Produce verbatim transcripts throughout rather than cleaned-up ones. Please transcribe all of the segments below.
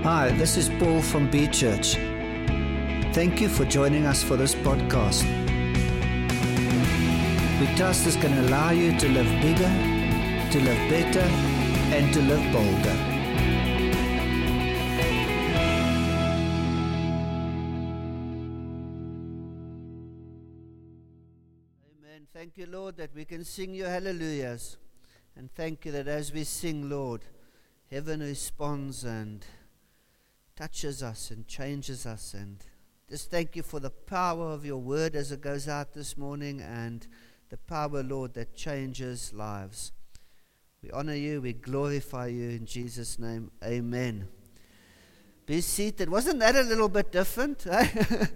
Hi, this is Paul from B Church. Thank you for joining us for this podcast. We trust this can allow you to live bigger, to live better, and to live bolder. Amen. Thank you, Lord, that we can sing your hallelujahs. And thank you that as we sing, Lord, heaven responds and touches us and changes us. And just thank you for the power of your word as it goes out this morning, and the power, Lord, that changes lives. We honor you, we glorify you in Jesus' name. Amen. Be seated. Wasn't that a little bit different? Eh?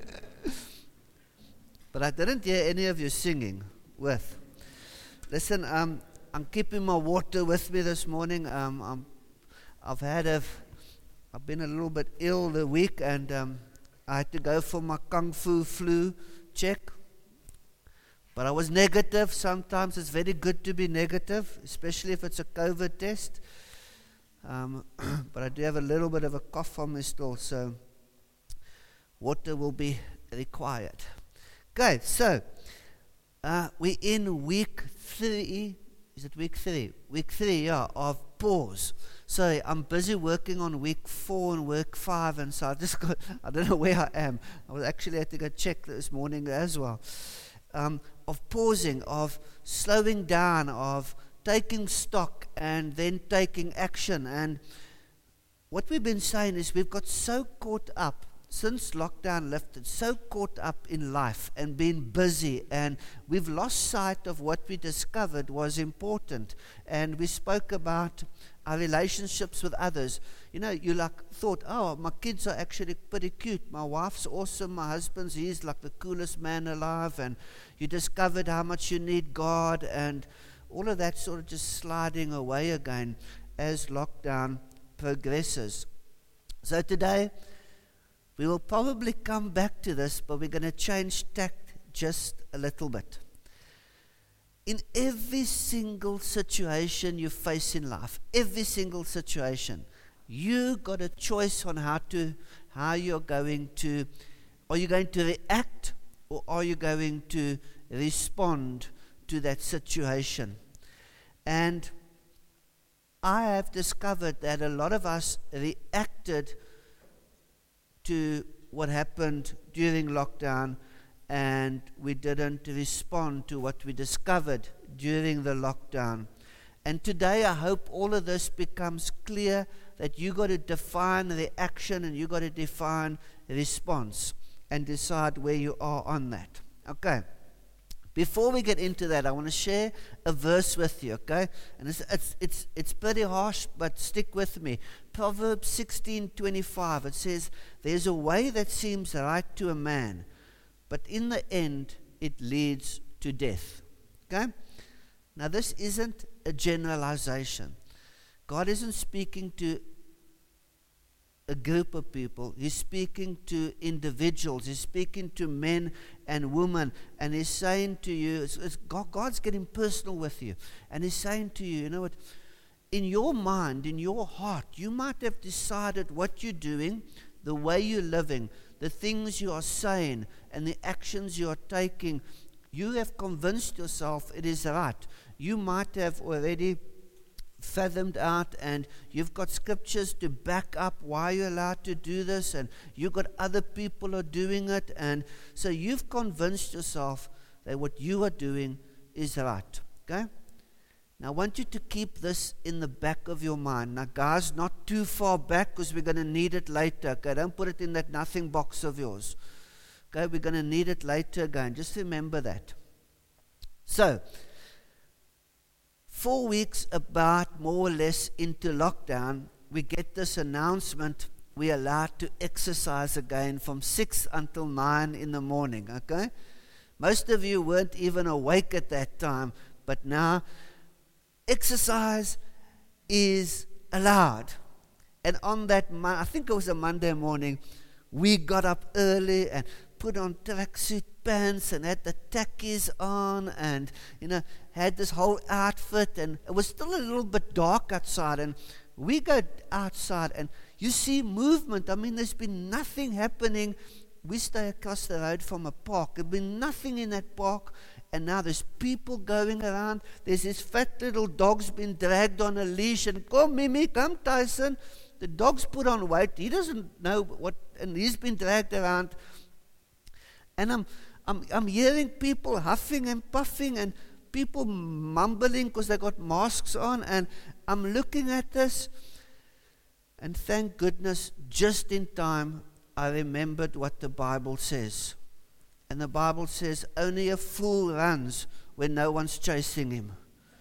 But I didn't hear any of you singing with. Listen, um, I'm keeping my water with me this morning. Um, I'm, I've had a, I've been a little bit ill the week, and um, I had to go for my Kung Fu flu check. But I was negative. Sometimes it's very good to be negative, especially if it's a COVID test. Um, but I do have a little bit of a cough on me still, so water will be required. Okay, so uh, we're in week three. Is it week three? Week three, yeah, of pause. So I'm busy working on week four and week five, and so I just got, I don't know where I am. I was actually had to go check this morning as well. Um, of pausing, of slowing down, of taking stock and then taking action. And what we've been saying is we've got so caught up since lockdown lifted, so caught up in life and been busy, and we've lost sight of what we discovered was important. And we spoke about our relationships with others. You know, you like thought, oh, my kids are actually pretty cute. My wife's awesome. My husband's, he's like the coolest man alive. And you discovered how much you need God, and all of that sort of just sliding away again as lockdown progresses. So today, we will probably come back to this, but we're going to change tact just a little bit. In every single situation you face in life, every single situation, you got a choice on how to, how you're going to, are you going to react or are you going to respond to that situation? And I have discovered that a lot of us reacted to what happened during lockdown, and we didn't respond to what we discovered during the lockdown. And today I hope all of this becomes clear, that you got to define the action and you got to define the response and decide where you are on that. Okay. Before we get into that, I want to share a verse with you, okay? And it's it's it's, it's pretty harsh, but stick with me. Proverbs sixteen twenty-five, it says, "There's a way that seems right to a man, but in the end it leads to death." Okay? Now this isn't a generalization. God isn't speaking to a group of people. He's speaking to individuals. He's speaking to men and women, and he's saying to you, it's, it's God, God's getting personal with you, and he's saying to you, you know what, in your mind, in your heart, you might have decided what you're doing, the way you're living, the things you are saying, and the actions you are taking. You have convinced yourself it is right. You might have already fathomed out, and you've got scriptures to back up why you're allowed to do this, and you've got other people are doing it, and so you've convinced yourself that what you are doing is right. Okay? Now I want you to keep this in the back of your mind. Now guys, not too far back, because we're going to need it later. Okay? Don't put it in that nothing box of yours. Okay? We're going to need it later again. Just remember that. So Four weeks about more or less into lockdown, we get this announcement we're allowed to exercise again from six until nine in the morning, okay? Most of you weren't even awake at that time, but now exercise is allowed. And on that, Mo- I think it was a Monday morning, we got up early and put on tracksuit pants and had the tackies on, and you know, had this whole outfit, and it was still a little bit dark outside, and We go outside and you see movement. I mean, there's been nothing happening. We stay across the road from a park. There's been nothing in that park, and now there's people going around. There's this fat little dog's been dragged on a leash, and come Mimi, come Tyson. The dog's put on weight. He doesn't know what, and he's been dragged around. And I'm, I'm, I'm hearing people huffing and puffing, and people mumbling because they got masks on, and I'm looking at this, and thank goodness, just in time, I remembered what the Bible says. And the Bible says, only a fool runs when no one's chasing him.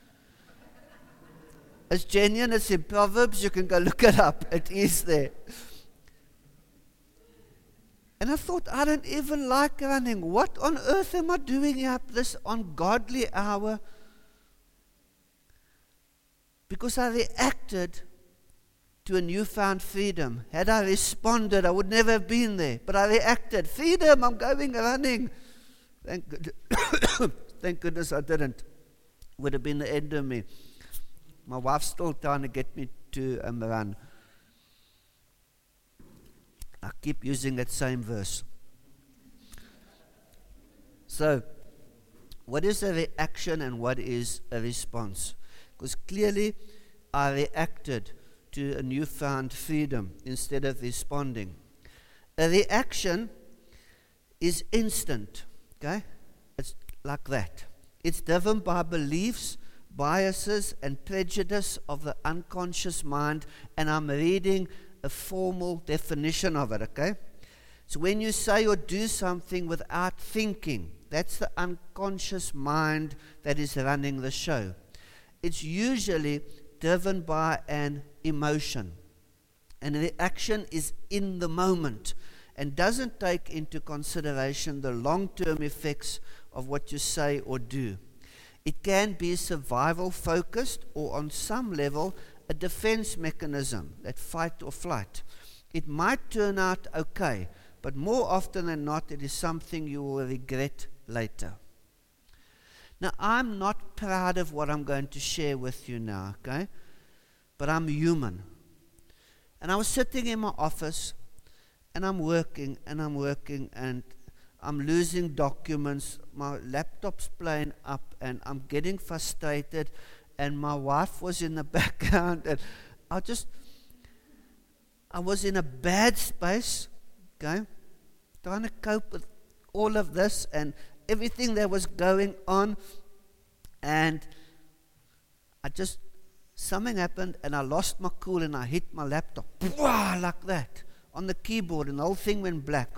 It's genuine, it's in Proverbs, you can go look it up, it is there. And I thought, I don't even like running. What on earth am I doing here at this ungodly hour? Because I reacted to a newfound freedom. Had I responded, I would never have been there. But I reacted. Freedom, I'm going running. Thank, good Thank goodness I didn't. Would have been the end of me. My wife's still trying to get me to um, run. I keep using that same verse. So, what is a reaction and what is a response? Because clearly, I reacted to a newfound freedom instead of responding. A reaction is instant, okay? It's like that. It's driven by beliefs, biases, and prejudice of the unconscious mind, and I'm reading a formal definition of it, okay? So when you say or do something without thinking, that's the unconscious mind that is running the show. It's usually driven by an emotion. And the action is in the moment and doesn't take into consideration the long-term effects of what you say or do. It can be survival-focused or on some level a defense mechanism, that fight or flight. It might turn out okay, but more often than not it is something you will regret later. Now, I'm not proud of what I'm going to share with you now, okay? But I'm human. And I was sitting in my office, and I'm working, and I'm working, and I'm losing documents. My laptop's playing up, and I'm getting frustrated, and my wife was in the background, and I just, I was in a bad space, okay? Trying to cope with all of this, and everything that was going on, and I just, something happened, and I lost my cool, and I hit my laptop, like that, on the keyboard, and the whole thing went black.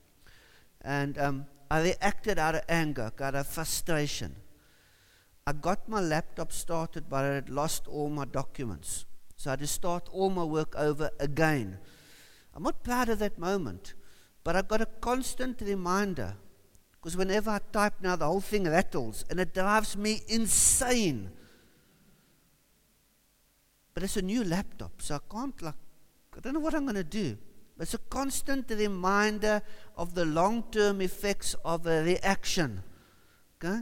And um, I reacted out of anger, out of frustration. I got my laptop started, but I had lost all my documents. So I had to start all my work over again. I'm not proud of that moment, but I got a constant reminder. Because whenever I type now, the whole thing rattles, and it drives me insane. But it's a new laptop, so I can't, like, I don't know what I'm going to do. But it's a constant reminder of the long-term effects of a reaction. Okay?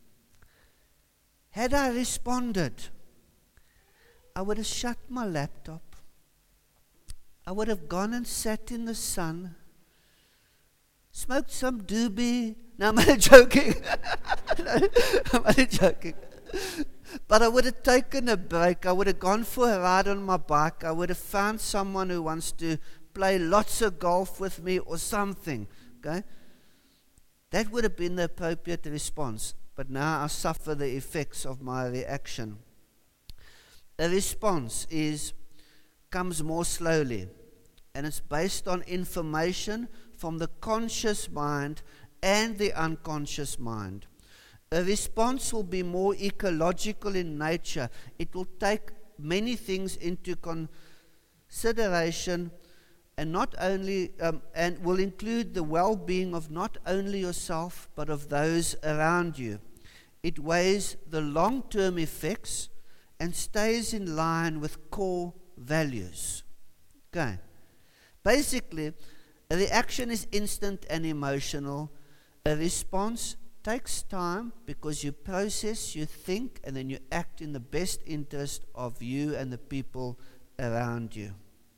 Had I responded, I would have shut my laptop. I would have gone and sat in the sun, smoked some doobie. No, I'm only joking. No, I'm only joking. But I would have taken a break. I would have gone for a ride on my bike. I would have found someone who wants to play lots of golf with me or something. Okay? That would have been the appropriate response. But now I suffer the effects of my reaction. A response is comes more slowly, and it's based on information from the conscious mind and the unconscious mind. A response will be more ecological in nature. It will take many things into consideration, and not only um, and will include the well-being of not only yourself but of those around you. It weighs the long-term effects and stays in line with core values. Okay. Basically, a reaction is instant and emotional. A response takes time because you process, you think, and then you act in the best interest of you and the people around you.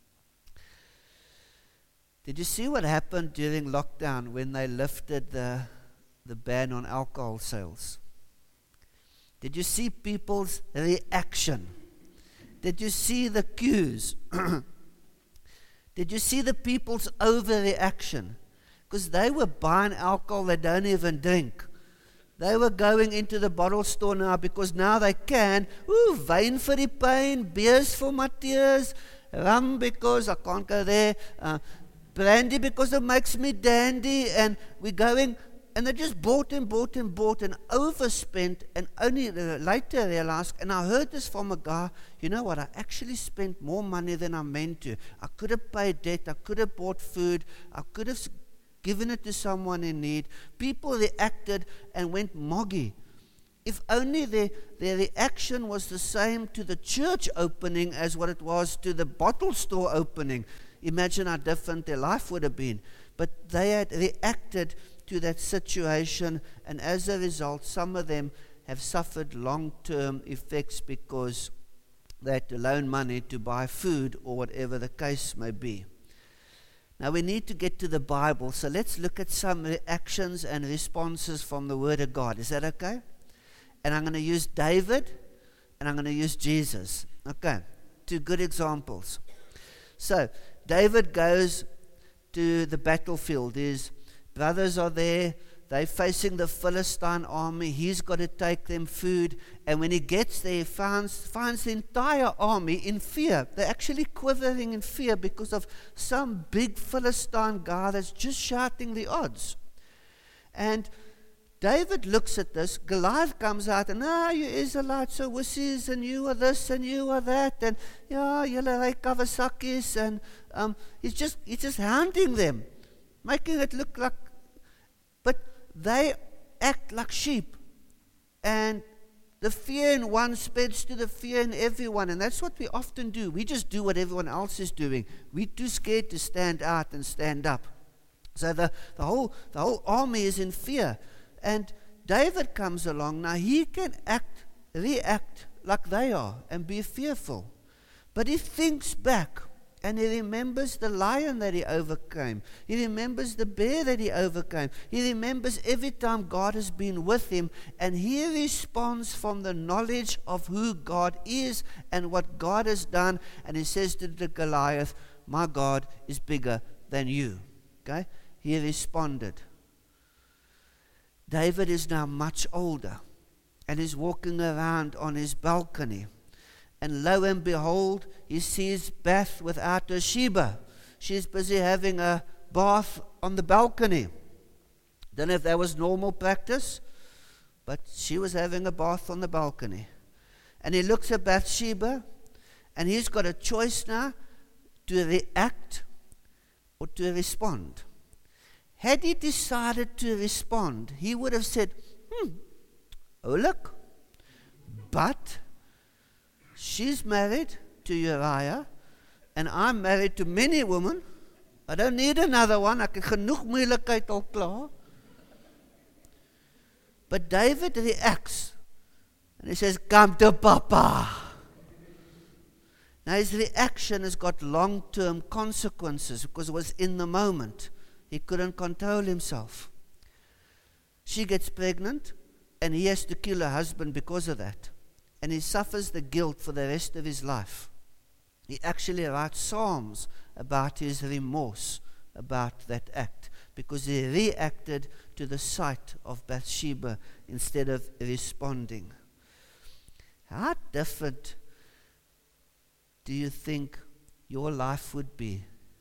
Did you see what happened during lockdown when they lifted the, the ban on alcohol sales? Did you see people's reaction? Did you see the queues? Did you see the people's overreaction? Because they were buying alcohol they don't even drink. They were going into the bottle store now because now they can. Ooh, wyn for the pain, beers for my tears, rum because I can't go there, uh, brandy because it makes me dandy, and we're going, and they just bought and bought and bought and overspent, and only later realized, and I heard this from a guy, you know what, I actually spent more money than I meant to. I could have paid debt, I could have bought food, I could have given it to someone in need. People reacted and went moggy. If only their, their reaction was the same to the church opening as what it was to the bottle store opening, imagine how different their life would have been. But they had reacted to that situation, and as a result, some of them have suffered long-term effects because they had to loan money to buy food or whatever the case may be. Now we need to get to the Bible, so let's look at some reactions and responses from the Word of God. Is that okay? And I'm going to use David, and I'm going to use Jesus. Okay, two good examples. So, David goes to the battlefield. His brothers are there. They're facing the Philistine army. He's got to take them food. And when he gets there, he finds, finds the entire army in fear. They're actually quivering in fear because of some big Philistine guy that's just shouting the odds. And David looks at this. Goliath comes out and, ah, you Israelites are wussies, and you are this, and you are that, and yeah, julle ry Kawasaki's, and um, he's just he's just hounding them, making it look like, but they act like sheep, and the fear in one spreads to the fear in everyone, and that's what we often do. We just do what everyone else is doing. We're too scared to stand out and stand up. So the, the whole the whole army is in fear. And David comes along. Now he can act, react like they are and be fearful. But he thinks back and he remembers the lion that he overcame. He remembers the bear that he overcame. He remembers every time God has been with him, and he responds from the knowledge of who God is and what God has done. And he says to the Goliath, my God is bigger than you. Okay? He responded. David is now much older and is walking around on his balcony. And lo and behold, he sees Beth without her Sheba. She's busy having a bath on the balcony. Don't know if that was normal practice, but she was having a bath on the balcony. And he looks at Bathsheba, and he's got a choice now to react or to respond. Had he decided to respond, he would have said, hmm, oh look, but she's married to Uriah, and I'm married to many women. I don't need another one. Ek het genoeg moeilikheid al klaar. But David reacts, and he says, come to Papa. Now his reaction has got long-term consequences because it was in the moment. He couldn't control himself. She gets pregnant, and he has to kill her husband because of that. And he suffers the guilt for the rest of his life. He actually writes psalms about his remorse about that act, because he reacted to the sight of Bathsheba instead of responding. How different do you think your life would be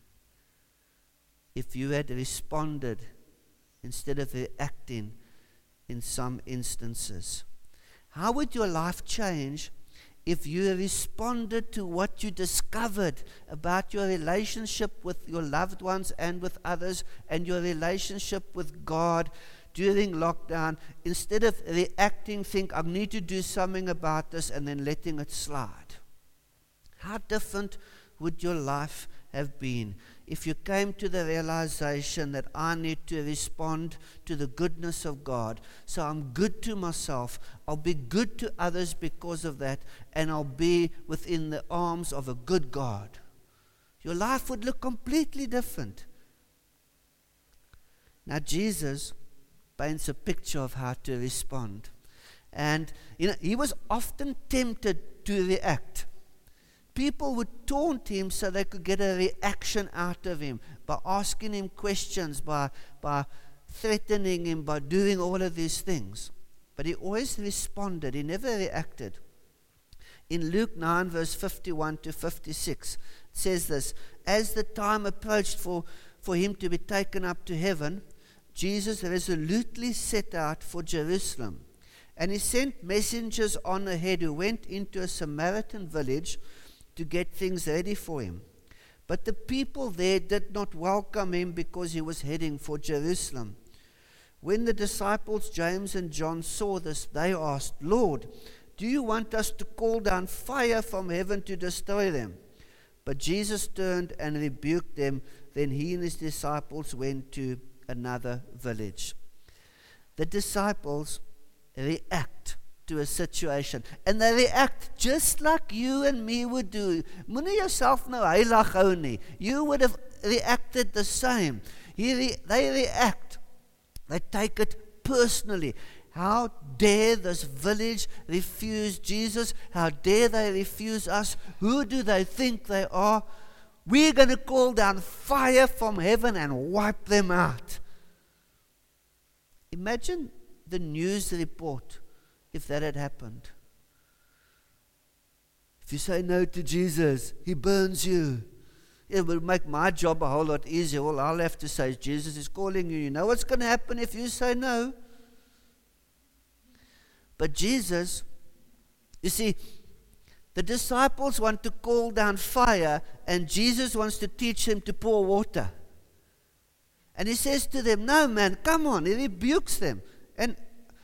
if you had responded instead of reacting in some instances? How would your life change if you responded to what you discovered about your relationship with your loved ones and with others, and your relationship with God during lockdown, instead of reacting, think, I need to do something about this, and then letting it slide? How different would your life have been if you came to the realization that I need to respond to the goodness of God, so I'm good to myself, I'll be good to others because of that, and I'll be within the arms of a good God, your life would look completely different. Now Jesus paints a picture of how to respond. And you know, he was often tempted to react. People would taunt him so they could get a reaction out of him by asking him questions, by, by threatening him, by doing all of these things. But he always responded. He never reacted. In Luke nine, verse fifty-one to fifty-six, it says this: as the time approached for, for him to be taken up to heaven, Jesus resolutely set out for Jerusalem. And he sent messengers on ahead who went into a Samaritan village to get things ready for him. But the people there did not welcome him because he was heading for Jerusalem. When the disciples James and John saw this, they asked, "Lord, do you want us to call down fire from heaven to destroy them?" But Jesus turned and rebuked them. Then he and his disciples went to another village. The disciples react to a situation, and they react just like you and me would do. Moenie jouself nou heilig hou nie. You would have reacted the same. He re- they react. They take it personally. How dare this village refuse Jesus? How dare they refuse us? Who do they think they are? We're going to call down fire from heaven and wipe them out. Imagine the news report if that had happened. If you say no to Jesus, he burns you. It will make my job a whole lot easier. All I'll have to say is, Jesus is calling you. You know what's going to happen if you say no? But Jesus, you see, the disciples want to call down fire, and Jesus wants to teach them to pour water. And he says to them, no man, come on. He rebukes them. And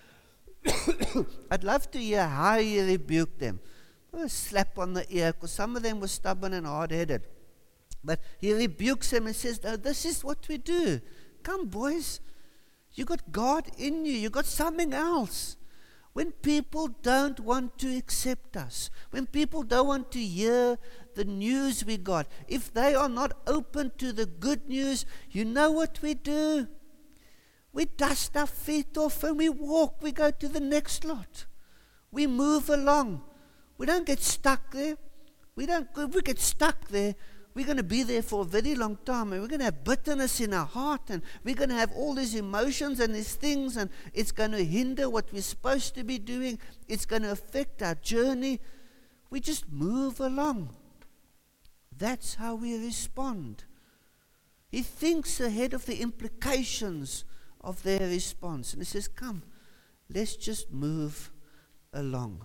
I'd love to hear how he rebuked them. A slap on the ear, because some of them were stubborn and hard-headed. But he rebukes them and says, no, this is what we do. Come, boys. You got God in you. You got something else. When people don't want to accept us, when people don't want to hear the news we got, if they are not open to the good news, you know what we do? We dust our feet off and we walk. We go to the next lot. We move along. We don't get stuck there. We don't. If we get stuck there, we're going to be there for a very long time, and we're going to have bitterness in our heart, and we're going to have all these emotions and these things, and it's going to hinder what we're supposed to be doing. It's going to affect our journey. We just move along. That's how we respond. He thinks ahead of the implications of their response, and he says, come, let's just move along.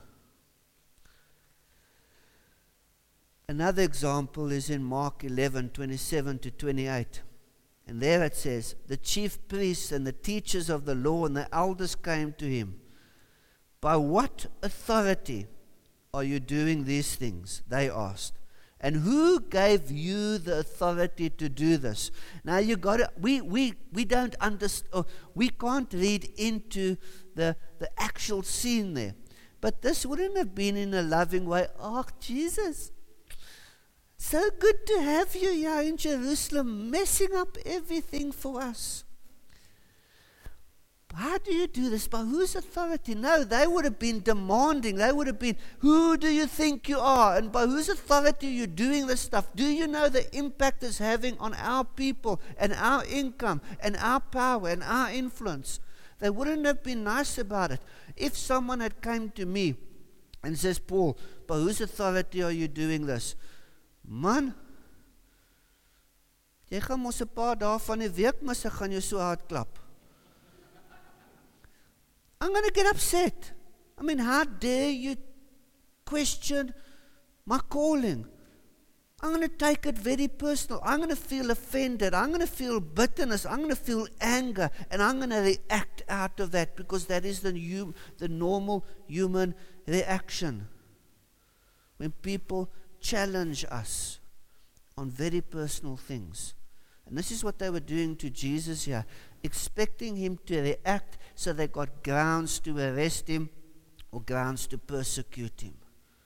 Another example is in Mark eleven, twenty-seven to twenty-eight. And there it says, the chief priests and the teachers of the law and the elders came to him. By what authority are you doing these things? They asked. And who gave you the authority to do this? Now you got to, we we we don't understand, we can't read into the the actual scene there. But this wouldn't have been in a loving way. Oh, Jesus, so good to have you here in Jerusalem, messing up everything for us. How do you do this? By whose authority? No, they would have been demanding. They would have been, who do you think you are? And by whose authority are you doing this stuff? Do you know the impact it's having on our people and our income and our power and our influence? They wouldn't have been nice about it. If someone had come to me and says, Paul, by whose authority are you doing this? Man, jy gaan mos 'n paar dae van die week mis, ek gaan jou so hard klap. I'm going to get upset. I mean, how dare you question my calling? I'm going to take it very personal. I'm going to feel offended. I'm going to feel bitterness. I'm going to feel anger. And I'm going to react out of that, because that is the, hum, the normal human reaction. When people challenge us on very personal things, And this is what they were doing to Jesus here, expecting him to react, so they got grounds to arrest him or grounds to persecute him.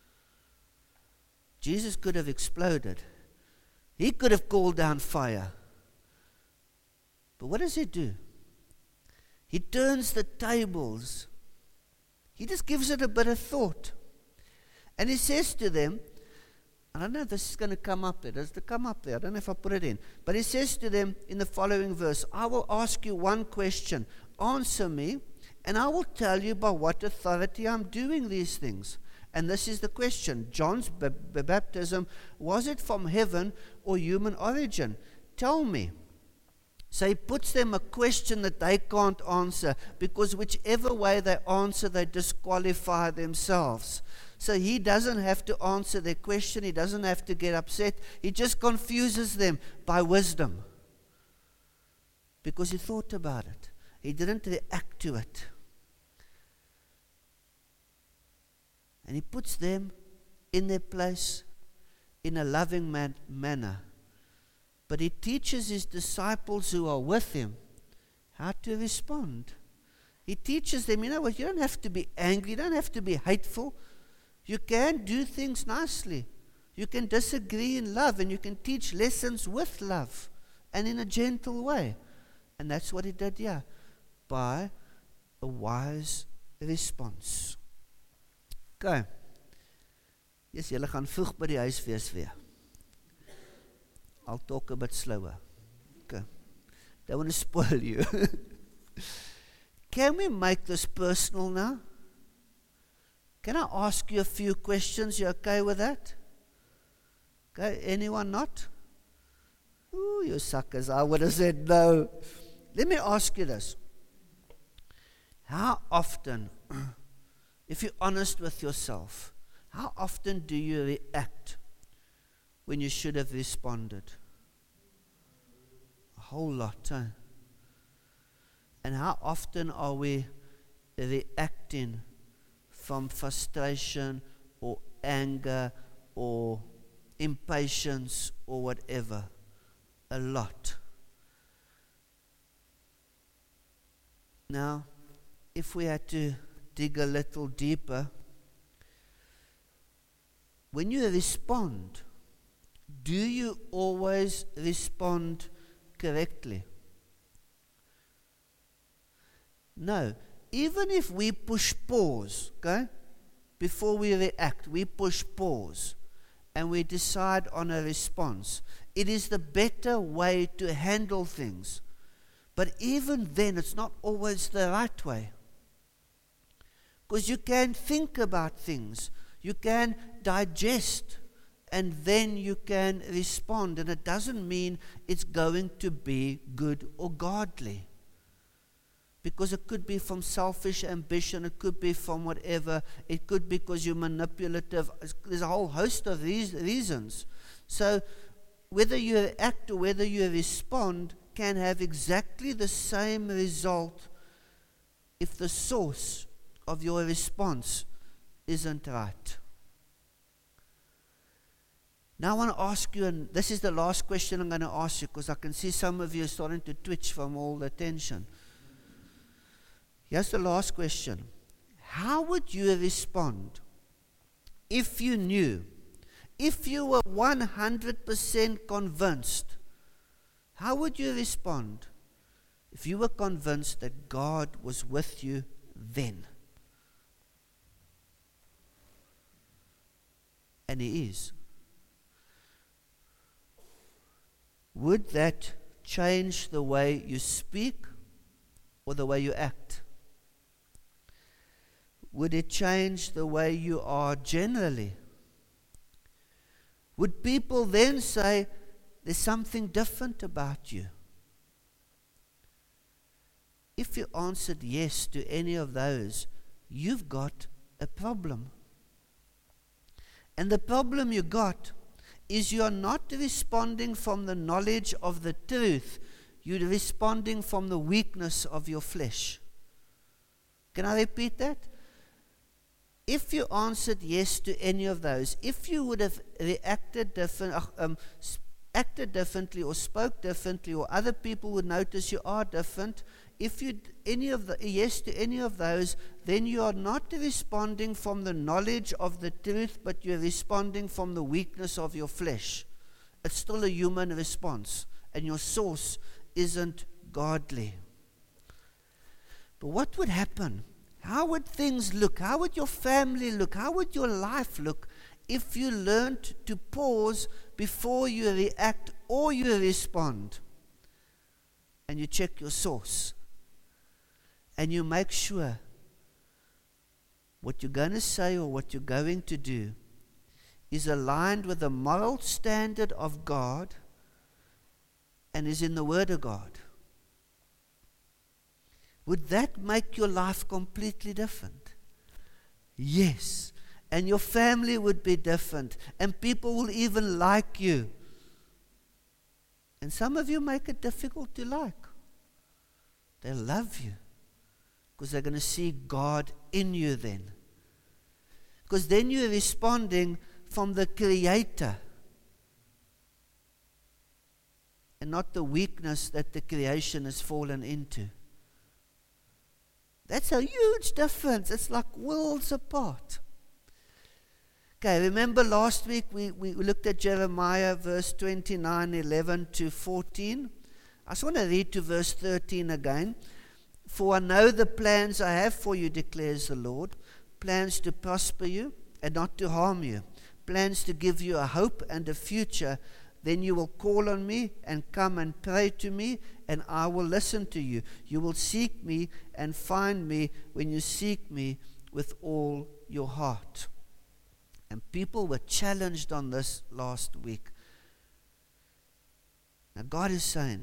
Jesus could have exploded. He could have called down fire. But what does he do? He turns the tables. He just gives it a bit of thought. And he says to them, I don't know if this is going to come up there. Does it come up there? I don't know if I put it in. But he says to them in the following verse, I will ask you one question. Answer me, and I will tell you by what authority I'm doing these things. And this is the question. John's b- b- baptism, was it from heaven or human origin? Tell me. So he puts them a question that they can't answer, because whichever way they answer, they disqualify themselves. So he doesn't have to answer their question. He doesn't have to get upset. He just confuses them by wisdom, because he thought about it. He didn't react to it. And he puts them in their place in a loving man- manner. But he teaches his disciples who are with him how to respond. He teaches them, you know what, you don't have to be angry, you don't have to be hateful. You can do things nicely. You can disagree in love, and you can teach lessons with love and in a gentle way. And that's what he did here, by a wise response. Okay. Yes, julle gaan vroeg by die huis wees weer. I'll talk a bit slower. Okay. Don't want to spoil you. Can we make this personal now? Can I ask you a few questions? You okay with that? Okay, anyone not? Ooh, you suckers. I would have said no. Let me ask you this. How often, if you're honest with yourself, how often do you react when you should have responded? A whole lot, eh? And how often are we reacting from frustration or anger or impatience or whatever? A lot. Now, if we had to dig a little deeper, when you respond, do you always respond correctly? No. Even if we push pause, okay, before we react, we push pause and we decide on a response. It is the better way to handle things. But even then, it's not always the right way. Because you can think about things, you can digest, and then you can respond. And it doesn't mean it's going to be good or godly. Because it could be from selfish ambition, it could be from whatever, it could be because you're manipulative. There's a whole host of these reasons. So whether you act or whether you respond can have exactly the same result if the source of your response isn't right. Now I want to ask you, and this is the last question I'm going to ask you, because I can see some of you are starting to twitch from all the tension. Here's the last question. How would you respond if you knew, if you were one hundred percent convinced? How would you respond if you were convinced that God was with you then? And He is. Would that change the way you speak or the way you act? Would it change the way you are generally? Would people then say, there's something different about you? If you answered yes to any of those, you've got a problem. And the problem you got is you're not responding from the knowledge of the truth. You're responding from the weakness of your flesh. Can I repeat that? If you answered yes to any of those, if you would have reacted different, um, acted differently or spoke differently, or other people would notice you are different, if you any of the yes to any of those, then you are not responding from the knowledge of the truth, but you're responding from the weakness of your flesh. It's still a human response, and your source isn't godly. But what would happen? How would things look? How would your family look? How would your life look if you learned to pause before you react or you respond, and you check your source, and you make sure what you're going to say or what you're going to do is aligned with the moral standard of God and is in the Word of God? Would that make your life completely different? Yes. And your family would be different. And people will even like you. And some of you make it difficult to like. They love you. Because they're going to see God in you then. Because then you're responding from the Creator. And not the weakness that the creation has fallen into. That's a huge difference. It's like worlds apart. Okay, remember last week we, we looked at Jeremiah verse twenty-nine, eleven to fourteen. I just want to read to verse thirteen again. For I know the plans I have for you, declares the Lord. Plans to prosper you and not to harm you. Plans to give you a hope and a future. Then you will call on me and come and pray to me, and I will listen to you. You will seek me and find me when you seek me with all your heart. And people were challenged on this last week. Now God is saying,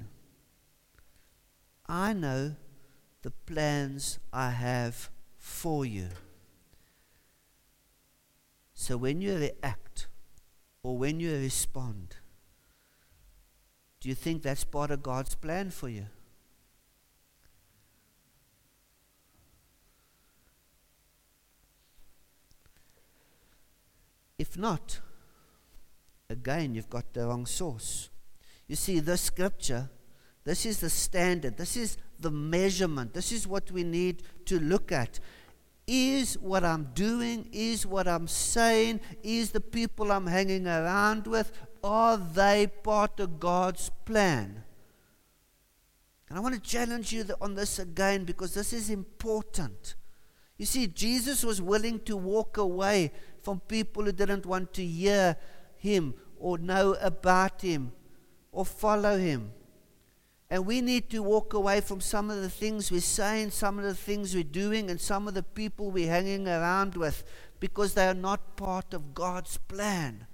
I know the plans I have for you. So when you react or when you respond, do you think that's part of God's plan for you? If not, again, you've got the wrong source. You see, this scripture, this is the standard, this is the measurement, this is what we need to look at. Is what I'm doing, is what I'm saying, is the people I'm hanging around with, are they part of God's plan? And I want to challenge you on this again because this is important. You see, Jesus was willing to walk away from people who didn't want to hear him or know about him or follow him. And we need to walk away from some of the things we're saying, some of the things we're doing, and some of the people we're hanging around with because they are not part of God's plan.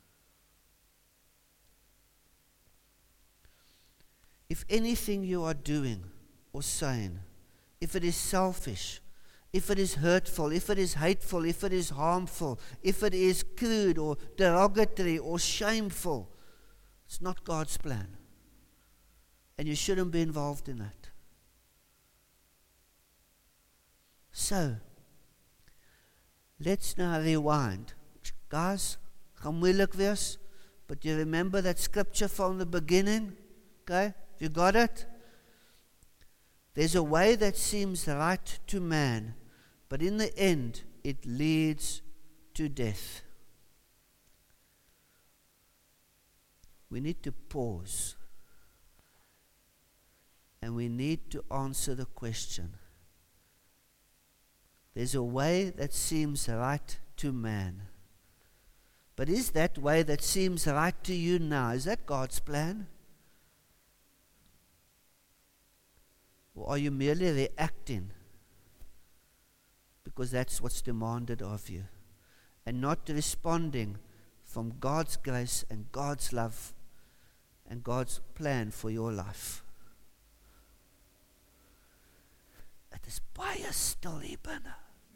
If anything you are doing or saying, if it is selfish, if it is hurtful, if it is hateful, if it is harmful, if it is crude or derogatory or shameful, it's not God's plan. And you shouldn't be involved in that. So, let's now rewind. Guys, gaan moeilik wees, but you remember that scripture from the beginning? Okay? You got it? There's a way that seems right to man, but in the end, it leads to death. We need to pause. And we need to answer the question. There's a way that seems right to man. But is that way that seems right to you now, is that God's plan? Or are you merely reacting because that's what's demanded of you, and not responding from God's grace and God's love and God's plan for your life? Dit is baie stil hier binne.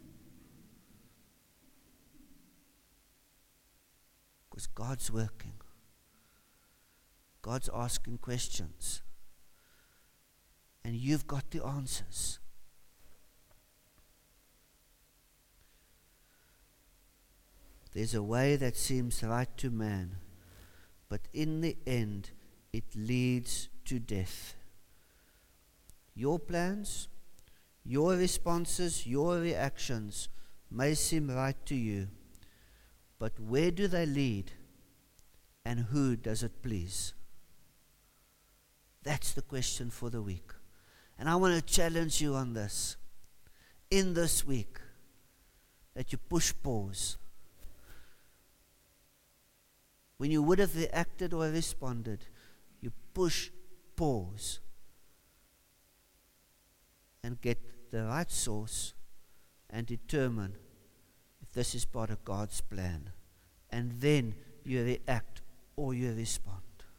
Because God's working. God's asking questions. And you've got the answers. There's a way that seems right to man, but in the end, it leads to death. Your plans, your responses, your reactions may seem right to you, but where do they lead, and who does it please? That's the question for the week. And I want to challenge you on this. In this week, that you push pause. When you would have reacted or responded, you push pause and get the right source and determine if this is part of God's plan. And then you react or you respond.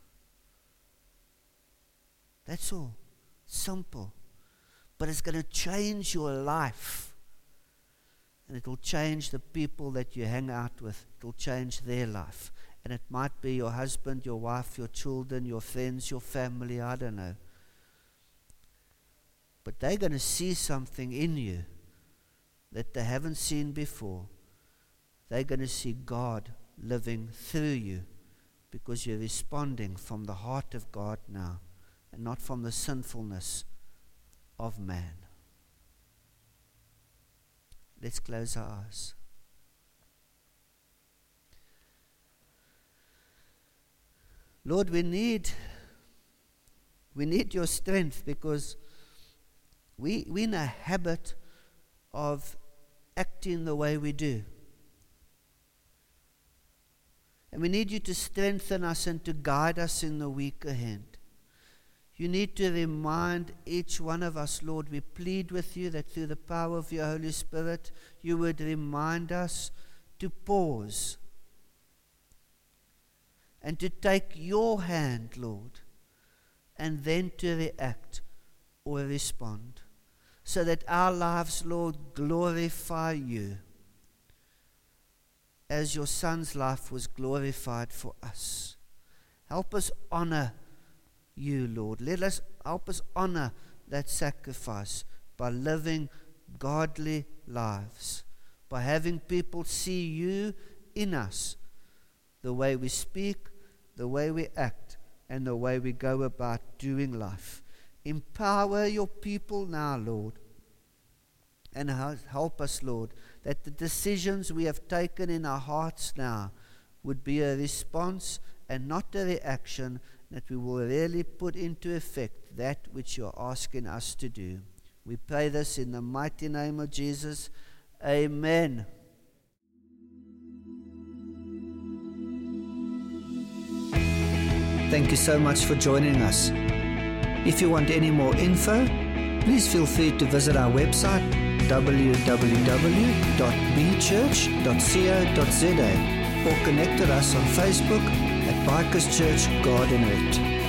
That's all. Simple. But it's going to change your life. And it will change the people that you hang out with. It will change their life. And it might be your husband, your wife, your children, your friends, your family, I don't know. But they're going to see something in you that they haven't seen before. They're going to see God living through you because you're responding from the heart of God now and not from the sinfulness of man. Let's close our eyes. Lord, we need we need your strength because we we're in a habit of acting the way we do. And we need you to strengthen us and to guide us in the week ahead. You need to remind each one of us, Lord, we plead with you that through the power of your Holy Spirit, you would remind us to pause and to take your hand, Lord, and then to react or respond, so that our lives, Lord, glorify you as your Son's life was glorified for us. Help us honor you, Lord. Let us help us honor that sacrifice by living godly lives, by having people see you in us, the way we speak, the way we act, and the way we go about doing life. Empower your people now, Lord, and help us, Lord, that the decisions we have taken in our hearts now would be a response and not a reaction, that we will really put into effect that which you're asking us to do. We pray this in the mighty name of Jesus. Amen. Thank you so much for joining us. If you want any more info, please feel free to visit our website w w w dot b church dot co dot z a or connect with us on Facebook at Bikers Church Garden Red.